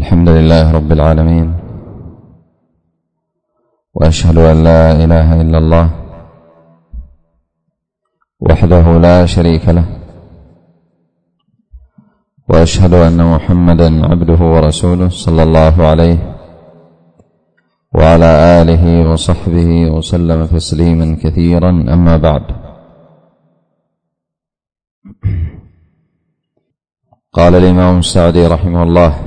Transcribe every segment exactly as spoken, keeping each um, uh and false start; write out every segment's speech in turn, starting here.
الحمد لله رب العالمين، وأشهد أن لا إله إلا الله وحده لا شريك له، وأشهد أن محمدا عبده ورسوله صلى الله عليه وعلى آله وصحبه وسلم تسليما كثيرا. أما بعد، قال الإمام السعدي رحمه الله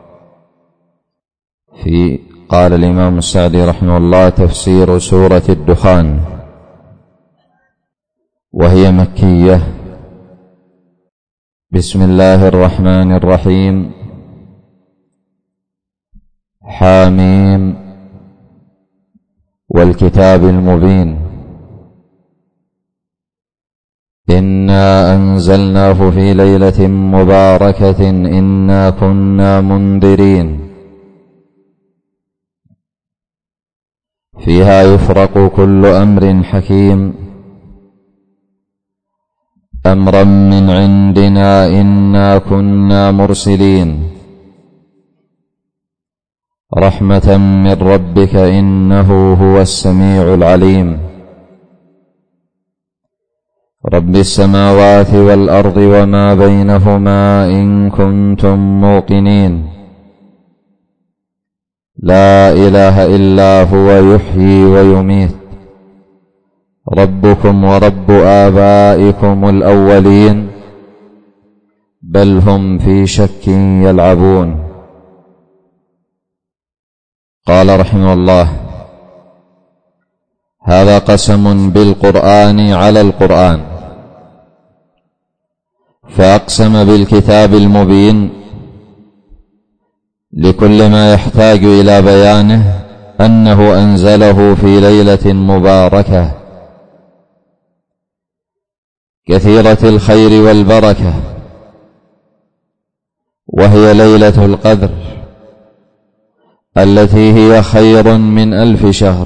في قال الإمام السعدي رحمه الله تفسير سورة الدخان، وهي مكية. بسم الله الرحمن الرحيم. حاميم والكتاب المبين، إنا أنزلناه في ليلة مباركة إنا كنا منذرين فيها يفرق كل أمر حكيم أمرا من عندنا إنا كنا مرسلين رحمة من ربك إنه هو السميع العليم رب السماوات والأرض وما بينهما إن كنتم موقنين لا إله إلا هو يحيي ويميت ربكم ورب آبائكم الأولين بل هم في شك يلعبون. قال رحمه الله: هذا قسم بالقرآن على القرآن، فأقسم بالكتاب المبين لكل ما يحتاج إلى بيانه أنه أنزله في ليلة مباركة كثيرة الخير والبركة، وهي ليلة القدر التي هي خير من ألف شهر،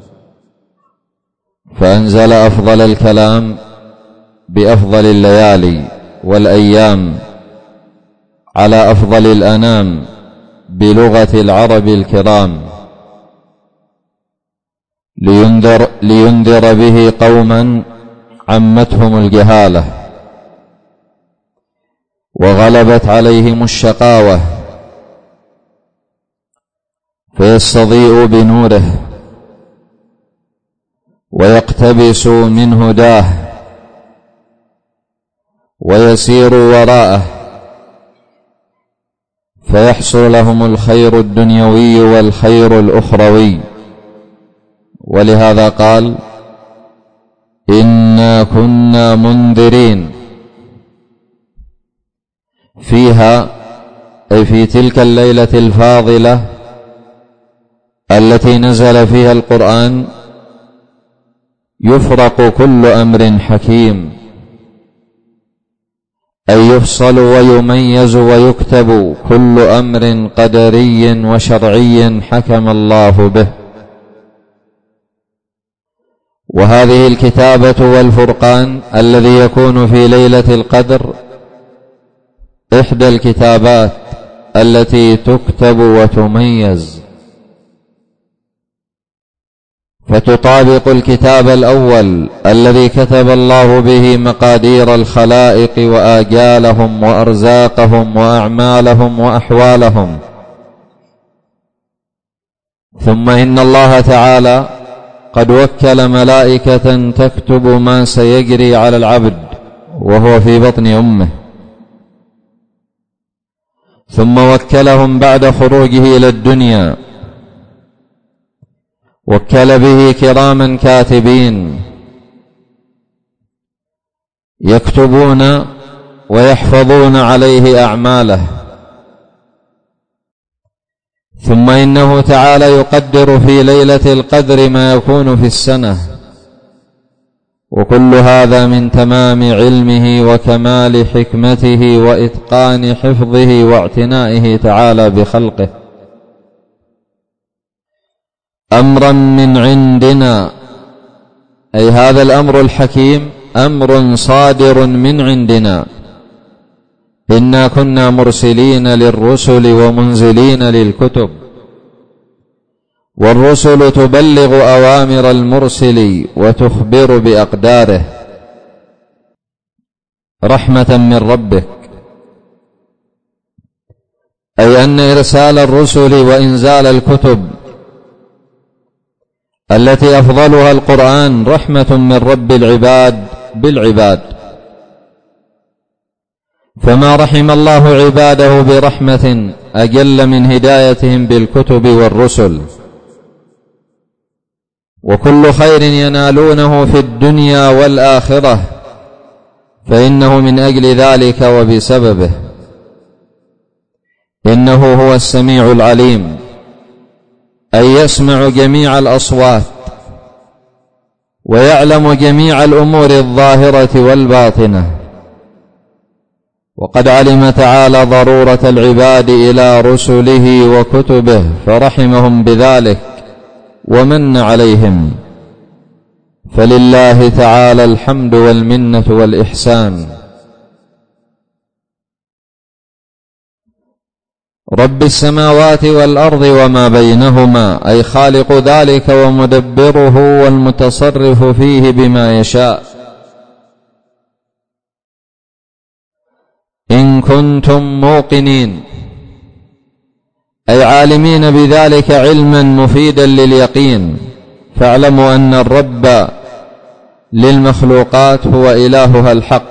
فأنزل أفضل الكلام بأفضل الليالي والأيام على أفضل الأنام بلغة العرب الكرام، لينذر, لينذر به قوما عمتهم الجهالة وغلبت عليهم الشقاوة، فيستضيء بنوره ويقتبس من هداه ويسير وراءه، فيحصل لهم الخير الدنيوي والخير الأخروي. ولهذا قال: إنا كنا منذرين فيها، أي في تلك الليلة الفاضلة التي نزل فيها القرآن، يفرق كل أمر حكيم، أي يفصل ويميز ويكتب كل أمر قدري وشرعي حكم الله به. وهذه الكتابة والفرقان الذي يكون في ليلة القدر إحدى الكتابات التي تكتب وتميز، فتطابق الكتاب الأول الذي كتب الله به مقادير الخلائق وآجالهم وأرزاقهم وأعمالهم وأحوالهم. ثم إن الله تعالى قد وكل ملائكة تكتب ما سيجري على العبد وهو في بطن أمه، ثم وكلهم بعد خروجه إلى الدنيا، وكل به كراما كاتبين يكتبون ويحفظون عليه أعماله. ثم إنه تعالى يقدر في ليلة القدر ما يكون في السنة، وكل هذا من تمام علمه وكمال حكمته وإتقان حفظه واعتنائه تعالى بخلقه. أمرا من عندنا، أي هذا الأمر الحكيم أمر صادر من عندنا، إنا كنا مرسلين للرسل ومنزلين للكتب، والرسل تبلغ أوامر المرسل وتخبر بأقداره رحمة من ربك، أي أن إرسال الرسل وإنزال الكتب التي أفضلها القرآن رحمة من رب العباد بالعباد. فما رحم الله عباده برحمة أجل من هدايتهم بالكتب والرسل، وكل خير ينالونه في الدنيا والآخرة فإنه من أجل ذلك وبسببه. إنه هو السميع العليم، أي يسمع جميع الأصوات ويعلم جميع الأمور الظاهرة والباطنة. وقد علم تعالى ضرورة العباد إلى رسله وكتبه فرحمهم بذلك ومن عليهم، فلله تعالى الحمد والمنة والإحسان. رب السماوات والأرض وما بينهما، أي خالق ذلك ومدبره والمتصرف فيه بما يشاء. إن كنتم موقنين، أي عالمين بذلك علما مفيدا لليقين، فاعلموا أن الرب للمخلوقات هو إلهها الحق،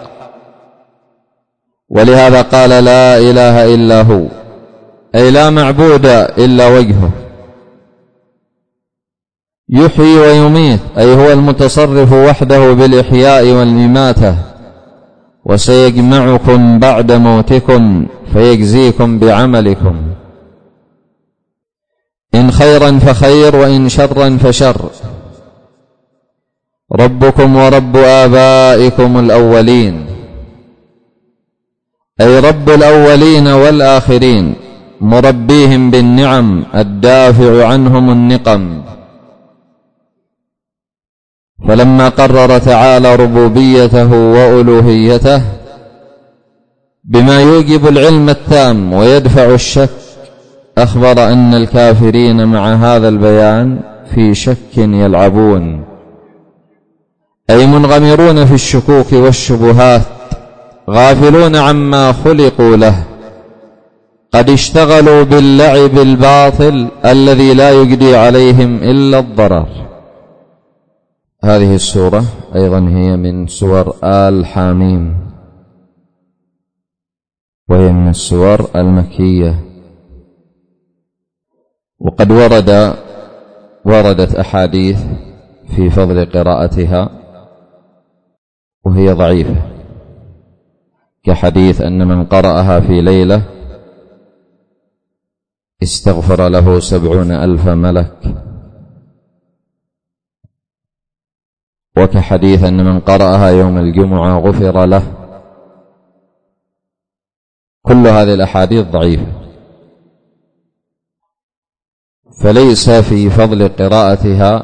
ولهذا قال لا إله إلا هو، أي لا معبود إلا وجهه. يحيي ويميت، أي هو المتصرف وحده بالإحياء والإماتة، وسيجمعكم بعد موتكم فيجزيكم بعملكم، إن خيرا فخير وإن شرا فشر. ربكم ورب آبائكم الأولين، أي رب الأولين والآخرين، مربيهم بالنعم الدافع عنهم النقم. فلما قرر تعالى ربوبيته وألوهيته بما يوجب العلم التام ويدفع الشك، أخبر أن الكافرين مع هذا البيان في شك يلعبون، أي منغمرون في الشكوك والشبهات، غافلون عما خلقوا له، قد اشتغلوا باللعب الباطل الذي لا يجدي عليهم إلا الضرر. هذه السورة أيضا هي من سور آل حاميم، وهي من السور المكية. وقد ورد وردت أحاديث في فضل قراءتها وهي ضعيفة، كحديث أن من قرأها في ليلة استغفر له سبعون ألف ملك، وكحديث أن من قرأها يوم الجمعة غفر له. كل هذه الأحاديث ضعيفة، فليس في فضل قراءتها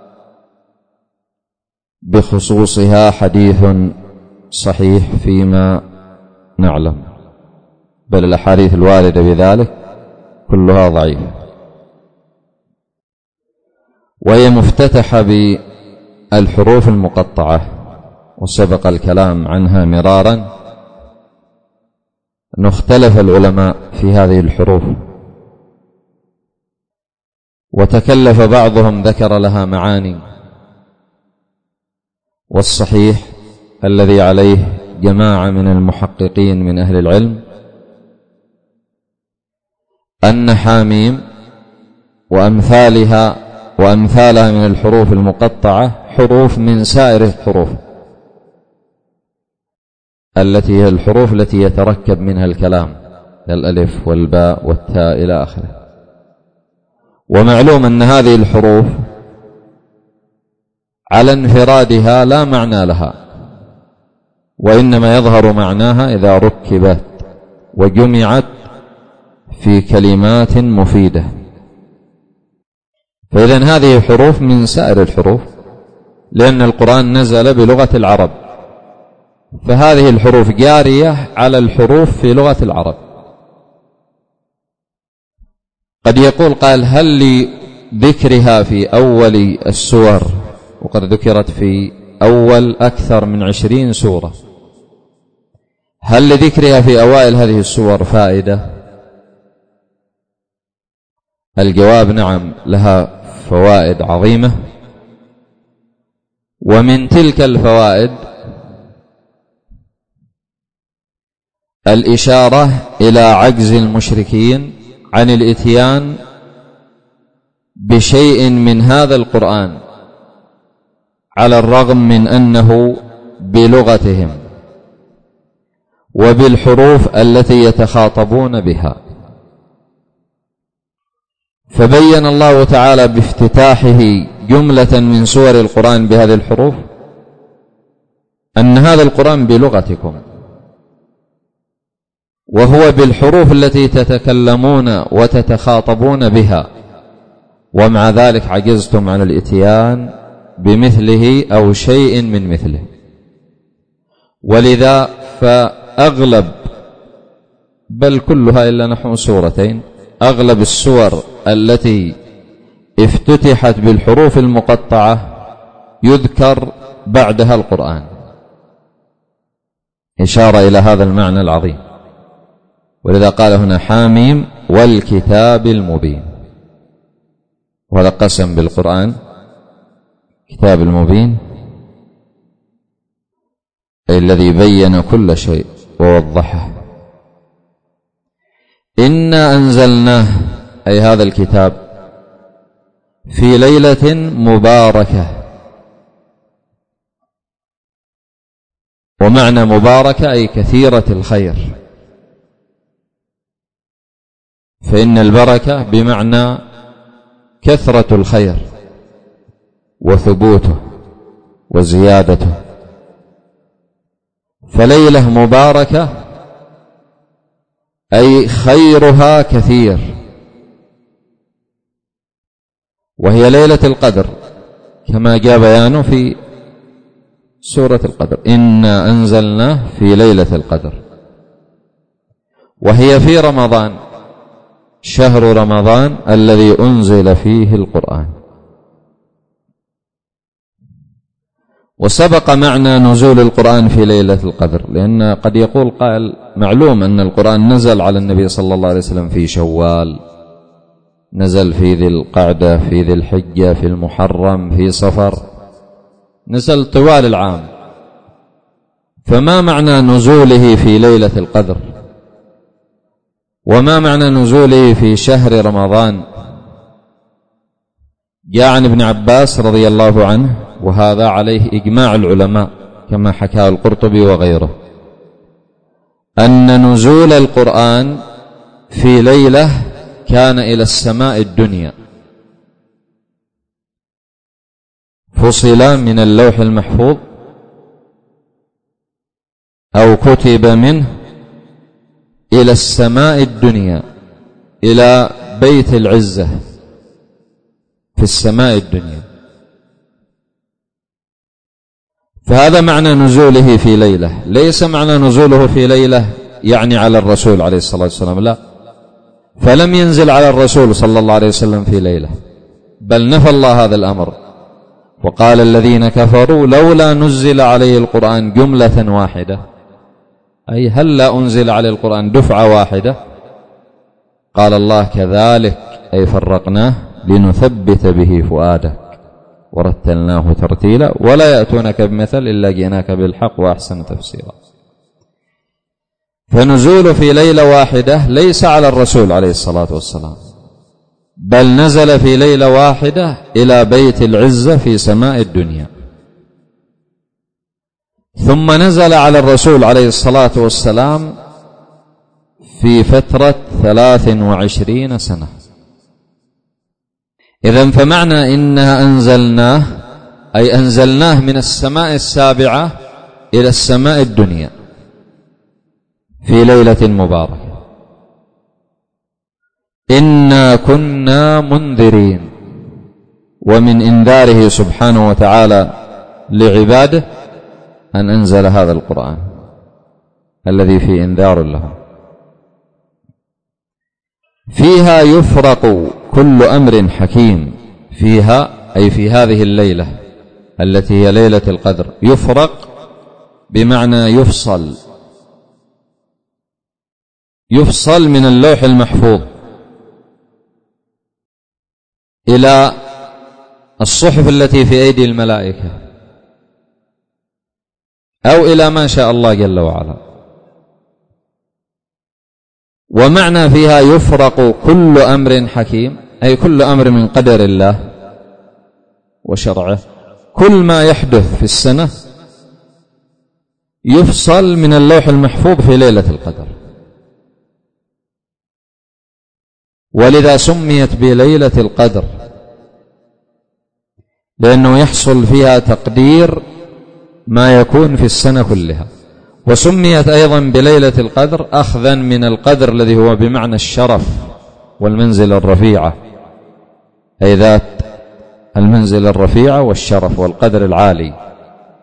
بخصوصها حديث صحيح فيما نعلم، بل الأحاديث الواردة بذلك كلها ضعيفة. وهي مفتتحة بالحروف المقطعة، وسبق الكلام عنها مرارا، أنه اختلف العلماء في هذه الحروف، وتكلف بعضهم ذكر لها معاني، والصحيح الذي عليه جماعة من المحققين من أهل العلم أن حاميم وأمثالها وأمثالها من الحروف المقطعة حروف من سائر الحروف التي هي الحروف التي يتركب منها الكلام، الألف والباء والتاء إلى آخره. ومعلوم أن هذه الحروف على انفرادها لا معنى لها، وإنما يظهر معناها إذا ركبت وجمعت في كلمات مفيدة. فإذن هذه الحروف من سائر الحروف، لأن القرآن نزل بلغة العرب، فهذه الحروف جارية على الحروف في لغة العرب. قد يقول قال هل لذكرها في أول السور، وقد ذكرت في أول أكثر من عشرين سورة، هل لذكرها في أوائل هذه السور فائدة؟ الجواب نعم، لها فوائد عظيمة. ومن تلك الفوائد الإشارة إلى عجز المشركين عن الإتيان بشيء من هذا القرآن، على الرغم من أنه بلغتهم وبالحروف التي يتخاطبون بها. فبين الله تعالى بافتتاحه جملة من سور القرآن بهذه الحروف أن هذا القرآن بلغتكم، وهو بالحروف التي تتكلمون وتتخاطبون بها، ومع ذلك عجزتم عن الإتيان بمثله أو شيء من مثله. ولذا فأغلب، بل كلها إلا نحو سورتين، أغلب السور التي افتتحت بالحروف المقطعة يذكر بعدها القرآن، إشارة إلى هذا المعنى العظيم. ولذا قال هنا حاميم والكتاب المبين، وهذا قسم بالقرآن، كتاب المبين أي الذي بين كل شيء ووضحه. إنا أنزلناه أي هذا الكتاب في ليلة مباركة، ومعنى مباركة أي كثيرة الخير، فإن البركة بمعنى كثرة الخير وثبوته وزيادته. فليلة مباركة أي خيرها كثير، وهي ليلة القدر كما جاء بيانه في سورة القدر، إنا أنزلناه في ليلة القدر، وهي في رمضان، شهر رمضان الذي أنزل فيه القرآن. وسبق معنى نزول القرآن في ليلة القدر، لأن قد يقول قائل معلوم أن القرآن نزل على النبي صلى الله عليه وسلم في شوال، نزل في ذي القعدة، في ذي الحجة، في المحرم، في صفر، نزل طوال العام. فما معنى نزوله في ليلة القدر؟ وما معنى نزوله في شهر رمضان؟ جاء عن ابن عباس رضي الله عنه، وهذا عليه إجماع العلماء كما حكاه القرطبي وغيره، أن نزول القرآن في ليلة كان إلى السماء الدنيا، فصل من اللوح المحفوظ أو كتب منه إلى السماء الدنيا، إلى بيت العزة في السماء الدنيا. فهذا معنى نزوله في ليلة، ليس معنى نزوله في ليلة يعني على الرسول عليه الصلاة والسلام، لا، فلم ينزل على الرسول صلى الله عليه وسلم في ليلة، بل نفى الله هذا الأمر وقال الذين كفروا لولا نزل عليه القرآن جملة واحدة، أي هل لا أنزل عليه القرآن دفعة واحدة؟ قال الله كذلك أي فرقناه لنثبت به فؤادك ورتلناه ترتيلا ولا يأتونك بمثل إلا جئناك بالحق وأحسن تفسيرا. فنزول في ليلة واحدة ليس على الرسول عليه الصلاة والسلام، بل نزل في ليلة واحدة إلى بيت العزة في سماء الدنيا، ثم نزل على الرسول عليه الصلاة والسلام في فترة ثلاث وعشرين سنة. إذن فمعنى إنها أنزلناه أي أنزلناه من السماء السابعة إلى السماء الدنيا في ليلة مباركة. إنا كنا منذرين، ومن إنذاره سبحانه وتعالى لعباده أن أنزل هذا القرآن الذي فيه إنذار له. فيها يفرق كل أمر حكيم. فيها أي في هذه الليلة التي هي ليلة القدر. يفرق بمعنى يفصل، يفصل من اللوح المحفوظ إلى الصحف التي في أيدي الملائكة أو إلى ما شاء الله جل وعلا. ومعنى فيها يفرق كل أمر حكيم أي كل أمر من قدر الله وشرعه. كل ما يحدث في السنة يفصل من اللوح المحفوظ في ليلة القدر، ولذا سميت بليلة القدر لأنه يحصل فيها تقدير ما يكون في السنة كلها. وسميت أيضا بليلة القدر أخذا من القدر الذي هو بمعنى الشرف والمنزل الرفيعة، أي ذات المنزل الرفيعة والشرف والقدر العالي.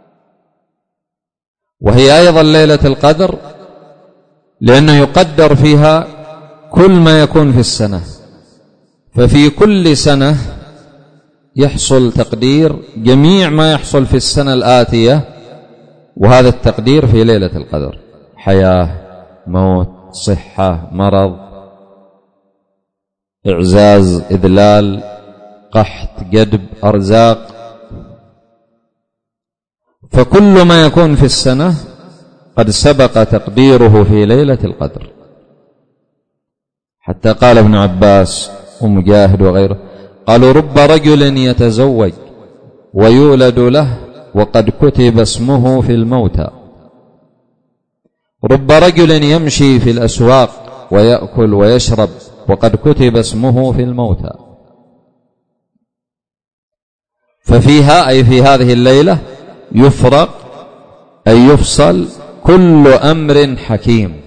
وهي أيضا ليلة القدر لأنه يقدر فيها كل ما يكون في السنة، ففي كل سنة يحصل تقدير جميع ما يحصل في السنة الآتية، وهذا التقدير في ليلة القدر: حياة، موت، صحة، مرض، إعزاز، إذلال، قحط، جدب، أرزاق. فكل ما يكون في السنة قد سبق تقديره في ليلة القدر. حتى قال ابن عباس ومجاهد وغيره قالوا: رب رجل يتزوج ويولد له وقد كتب اسمه في الموتى، رب رجل يمشي في الأسواق ويأكل ويشرب وقد كتب اسمه في الموتى. ففيها أي في هذه الليلة يفرق أي يفصل كل أمر حكيم.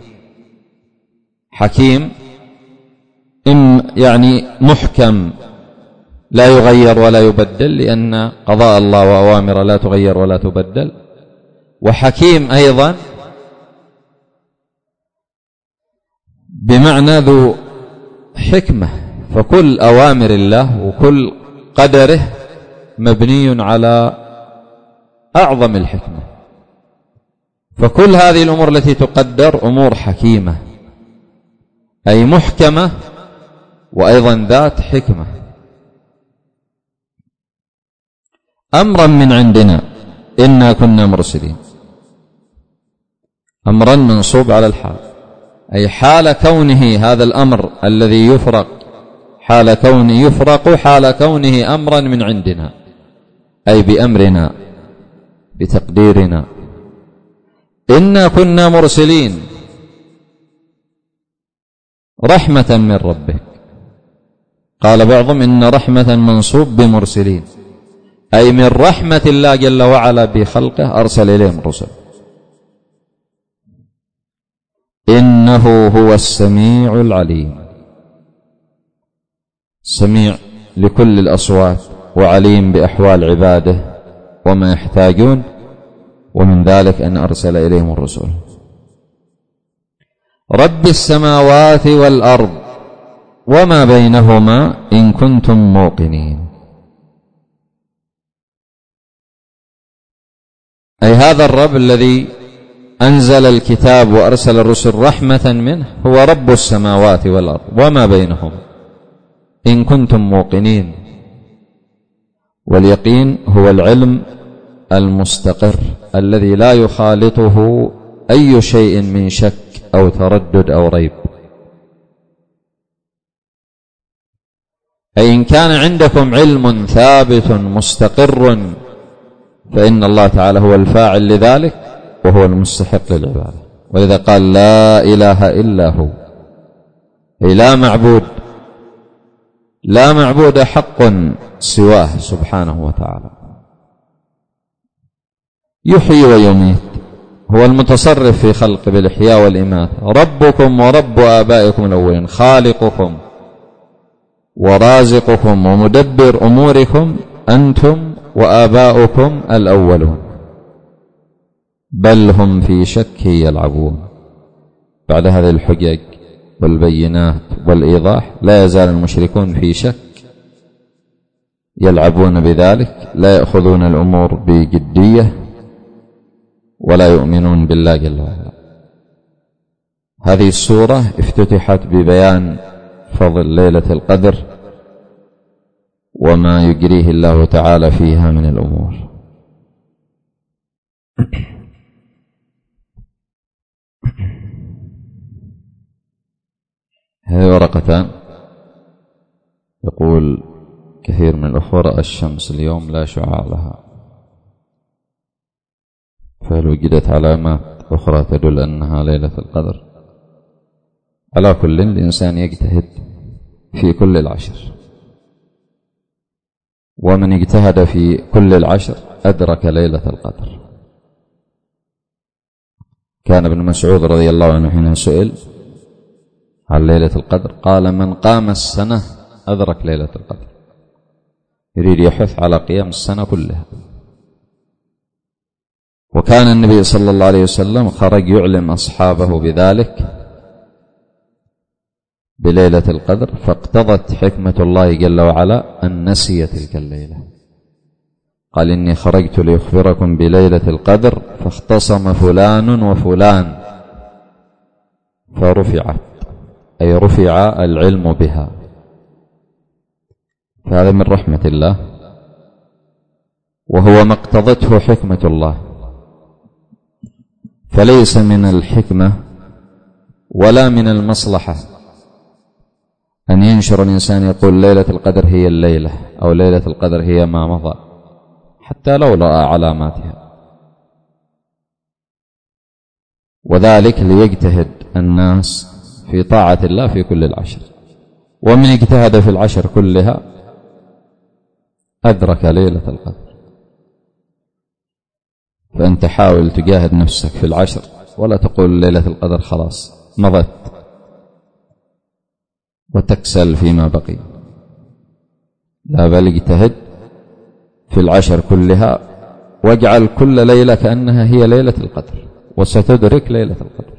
حكيم إم يعني محكم لا يغير ولا يبدل، لأن قضاء الله وأوامر لا تغير ولا تبدل. وحكيم أيضا بمعنى ذو حكمة، فكل أوامر الله وكل قدره مبني على أعظم الحكمة. فكل هذه الأمور التي تقدر أمور حكيمة أي محكمة وأيضا ذات حكمة. أمرا من عندنا إنا كنا مرسلين، أمرا منصوب على الحال، أي حال كونه هذا الأمر الذي يفرق، حال كونه يفرق حال كونه أمرا من عندنا، أي بأمرنا بتقديرنا. إنا كنا مرسلين رحمة من ربك. قال بعضهم إن رحمة منصوب بمرسلين، أي من رحمة الله جل وعلا بخلقه أرسل إليهم رسل. إنه هو السميع العليم، سميع لكل الأصوات وعليم بأحوال عباده وما يحتاجون، ومن ذلك أن أرسل إليهم الرسل. رب السماوات والأرض وما بينهما إن كنتم موقنين. أي هذا الرب الذي أنزل الكتاب وأرسل الرسل رحمة منه هو رب السماوات والأرض وما بينهم إن كنتم موقنين. واليقين هو العلم المستقر الذي لا يخالطه أي شيء من شك أو تردد أو ريب. أي إن كان عندكم علم ثابت مستقر فإن الله تعالى هو الفاعل لذلك وهو المستحق للعبادة. ولذا قال لا إله إلا هو، أي لا معبود لا معبود حق سواه سبحانه وتعالى. يحيي ويميت، هو المتصرف في خلق بالإحياء والإماتة. ربكم ورب آبائكم الأولين، خالقكم ورازقكم ومدبر أموركم أنتم وآباؤكم الأولون. بل هم في شك يلعبون. بعد هذه الحجج والبينات والإيضاح لا يزال المشركون في شك، يلعبون بذلك، لا يأخذون الأمور بجدية ولا يؤمنون بالله جل وعلا. هذه السورة افتتحت ببيان فضل ليلة القدر وما يجريه الله تعالى فيها من الأمور. هذه ورقتان. يقول كثير من الأخوة رأى الشمس اليوم لا شعاع لها، فهل وجدت علامات أخرى تدل أنها ليلة القدر؟ على كل الإنسان يجتهد في كل العشر، ومن اجتهد في كل العشر أدرك ليلة القدر. كان ابن مسعود رضي الله عنه حين سئل عن ليلة القدر قال: من قام السنة أدرك ليلة القدر. يريد يحث على قيام السنة كلها. وكان النبي صلى الله عليه وسلم خرج يعلم أصحابه بذلك بليلة القدر، فاقتضت حكمة الله جل وعلا أن نسي تلك الليلة. قال: إني خرجت لأخبركم بليلة القدر فاختصم فلان وفلان فرفعت، أي رفع العلم بها. فهذا من رحمة الله، وهو ما اقتضته حكمة الله. فليس من الحكمة ولا من المصلحة أن ينشر الإنسان يقول ليلة القدر هي الليلة، أو ليلة القدر هي ما مضى، حتى لو رأى علاماتها. وذلك ليجتهد الناس في طاعة الله في كل العشر، ومن اجتهد في العشر كلها أدرك ليلة القدر. فأنت حاول تجاهد نفسك في العشر، ولا تقول ليلة القدر خلاص مضت وتكسل فيما بقي، لا، بل اجتهد في العشر كلها، واجعل كل ليلة كأنها هي ليلة القدر، وستدرك ليلة القدر.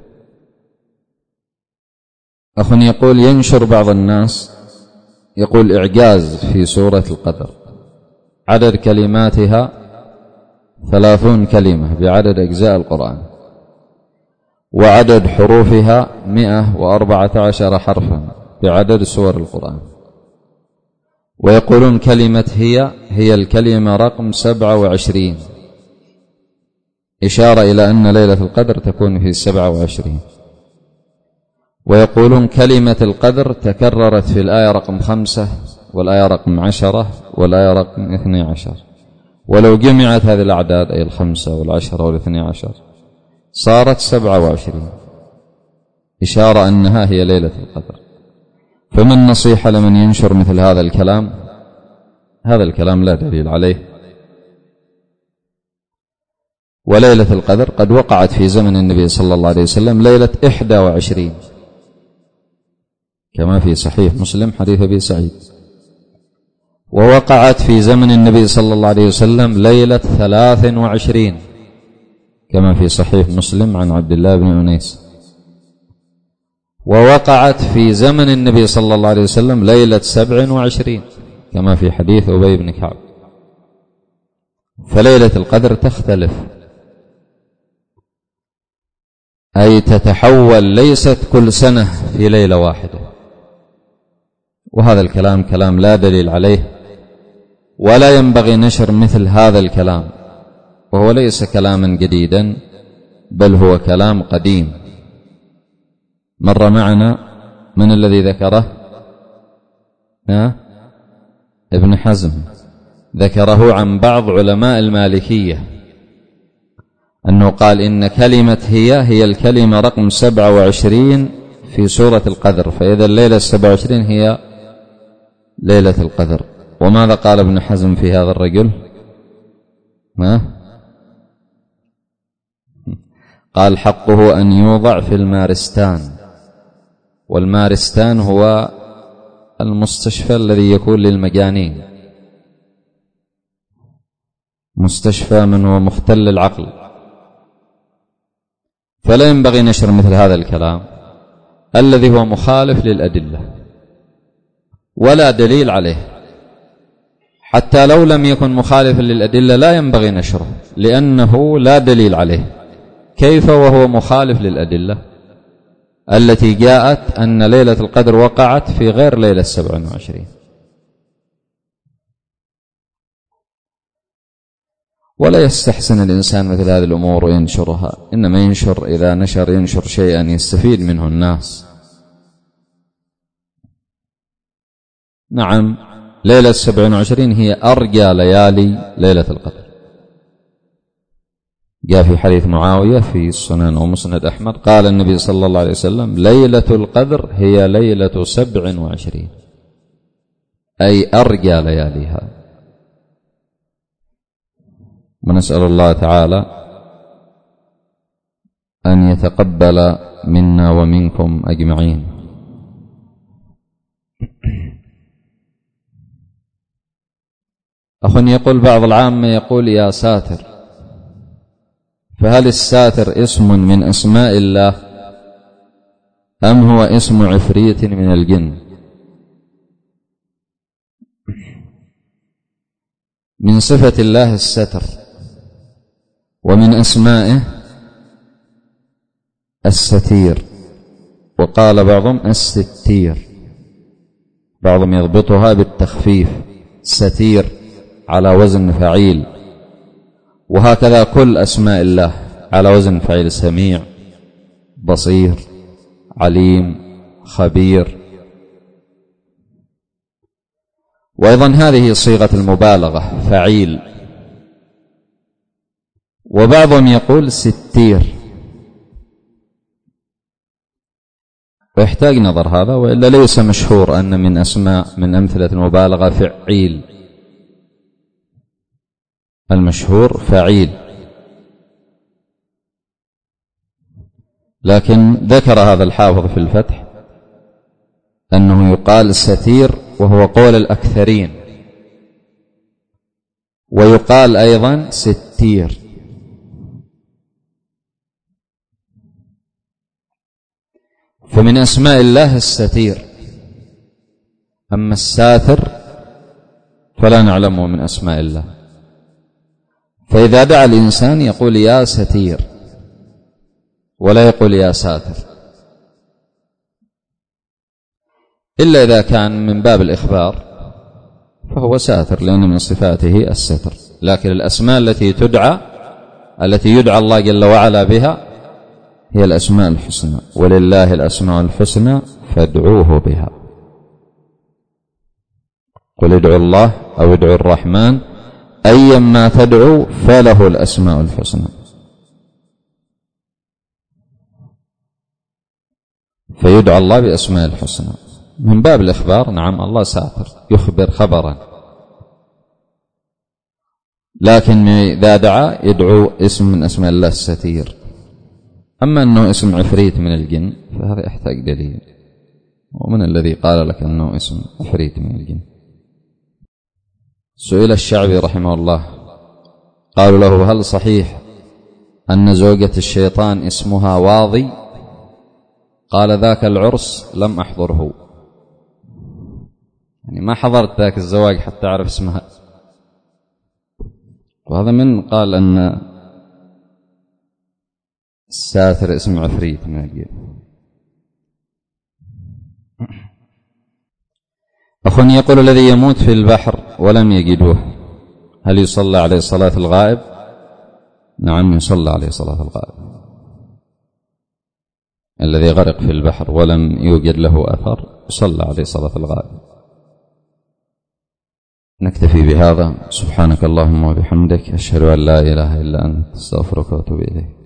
أخ يقول ينشر بعض الناس يقول إعجاز في سورة القدر، عدد كلماتها ثلاثون كلمة بعدد أجزاء القرآن، وعدد حروفها مئة وأربعة عشر حرفا بعدد سور القرآن، ويقولون كلمة هي هي الكلمة رقم سبعة وعشرين، إشارة إلى أن ليلة القدر تكون في السبعة وعشرين. ويقولون كلمة القدر تكررت في الآية رقم خمسة والآية رقم عشرة والآية رقم اثني عشر، ولو جمعت هذه الأعداد أي الخمسة والعشرة والاثني عشر صارت سبعة وعشرين، إشارة أنها هي ليلة القدر. فما النصيحة لمن ينشر مثل هذا الكلام؟ هذا الكلام لا دليل عليه. وليلة القدر قد وقعت في زمن النبي صلى الله عليه وسلم ليلة إحدى وعشرين، كما في صحيح مسلم حديث أبي سعيد. ووقعت في زمن النبي صلى الله عليه وسلم ليلة ثلاث وعشرين، كما في صحيح مسلم عن عبد الله بن أنيس. ووقعت في زمن النبي صلى الله عليه وسلم ليلة سبع وعشرين، كما في حديث أبي بن كعب. فليلة القدر تختلف، أي تتحول، ليست كل سنة في ليلة واحدة. وهذا الكلام كلام لا دليل عليه، ولا ينبغي نشر مثل هذا الكلام، وهو ليس كلاما جديدا، بل هو كلام قديم مر معنا. من الذي ذكره؟ ها؟ ابن حزم ذكره عن بعض علماء المالكية، أنه قال إن كلمة هي هي الكلمة رقم سبعة وعشرين في سورة القدر، فإذا الليلة السبعة وعشرين هي ليلة القدر. وماذا قال ابن حزم في هذا الرجل؟ ها؟ قال حقه أن يوضع في المارستان، والمارستان هو المستشفى الذي يكون للمجانين، مستشفى من هو مختل العقل، فلا ينبغي نشر مثل هذا الكلام الذي هو مخالف للأدلة ولا دليل عليه. حتى لو لم يكن مخالفا للأدلة لا ينبغي نشره، لأنه لا دليل عليه. كيف وهو مخالف للأدلة التي جاءت أن ليلة القدر وقعت في غير ليلة السبع وعشرين؟ ولا يستحسن الإنسان مثل هذه الأمور وينشرها، إنما ينشر إذا نشر ينشر شيئا يستفيد منه الناس. نعم، ليلة السبع وعشرين هي أرجى ليالي ليلة القدر. جاء في حديث معاوية في السنن ومسند أحمد قال النبي صلى الله عليه وسلم: ليلة القدر هي ليلة سبع وعشرين، أي أرجى لياليها. ونسأل الله تعالى أن يتقبل منا ومنكم أجمعين. أخ يقول بعض العامة يقول يا ساتر، فهل الساتر اسم من أسماء الله أم هو اسم عفريت من الجن؟ من صفة الله الستر، ومن أسمائه الستير، وقال بعضهم الستير، بعضهم يضبطها بالتخفيف ستير على وزن فعيل. وهكذا كل أسماء الله على وزن فعيل: سميع، بصير، عليم، خبير. وأيضا هذه صيغة المبالغة فعيل. وبعضهم يقول ستير، ويحتاج نظر هذا، وإلا ليس مشهور أن من أسماء من أمثلة المبالغة فعيل، المشهور فعيل. لكن ذكر هذا الحافظ في الفتح أنه يقال ستير وهو قول الأكثرين، ويقال أيضا ستير. فمن أسماء الله الستير، أما الساتر فلا نعلمه من أسماء الله. فإذا دعا الإنسان يقول يا ستير ولا يقول يا ساتر، إلا إذا كان من باب الإخبار فهو ساتر، لأن من صفاته الستر. لكن الأسماء التي تدعى التي يدعى الله جل وعلا بها هي الأسماء الحسنى، ولله الأسماء الحسنى فادعوه بها. قل ادعوا الله أو ادعوا الرحمن أيما تدعو فله الأسماء الحسنى. فيدعى الله بأسماء الحسنى من باب الإخبار. نعم، الله ساتر يخبر خبرا، لكن إذا دعا يدعو اسم من أسماء الله الستير. أما أنه اسم عفريت من الجن فهذا يحتاج دليل، ومن الذي قال لك أنه اسم عفريت من الجن؟ سئل الشعبي رحمه الله، قالوا له: هل صحيح أن زوجة الشيطان اسمها واضي؟ قال: ذاك العرس لم أحضره، يعني ما حضرت ذاك الزواج حتى أعرف اسمها. وهذا من قال أن الساتر اسم عفريت من الجن. أخ يقول: الذي يموت في البحر ولم يجدوه هل يصلى عليه صلاة الغائب؟ نعم، يصلى عليه صلاة الغائب. الذي غرق في البحر ولم يوجد له أثر يصلى عليه صلاة الغائب. نكتفي بهذا. سبحانك اللهم وبحمدك، أشهد أن لا إله إلا أنت، استغفرك وأتوب إليك.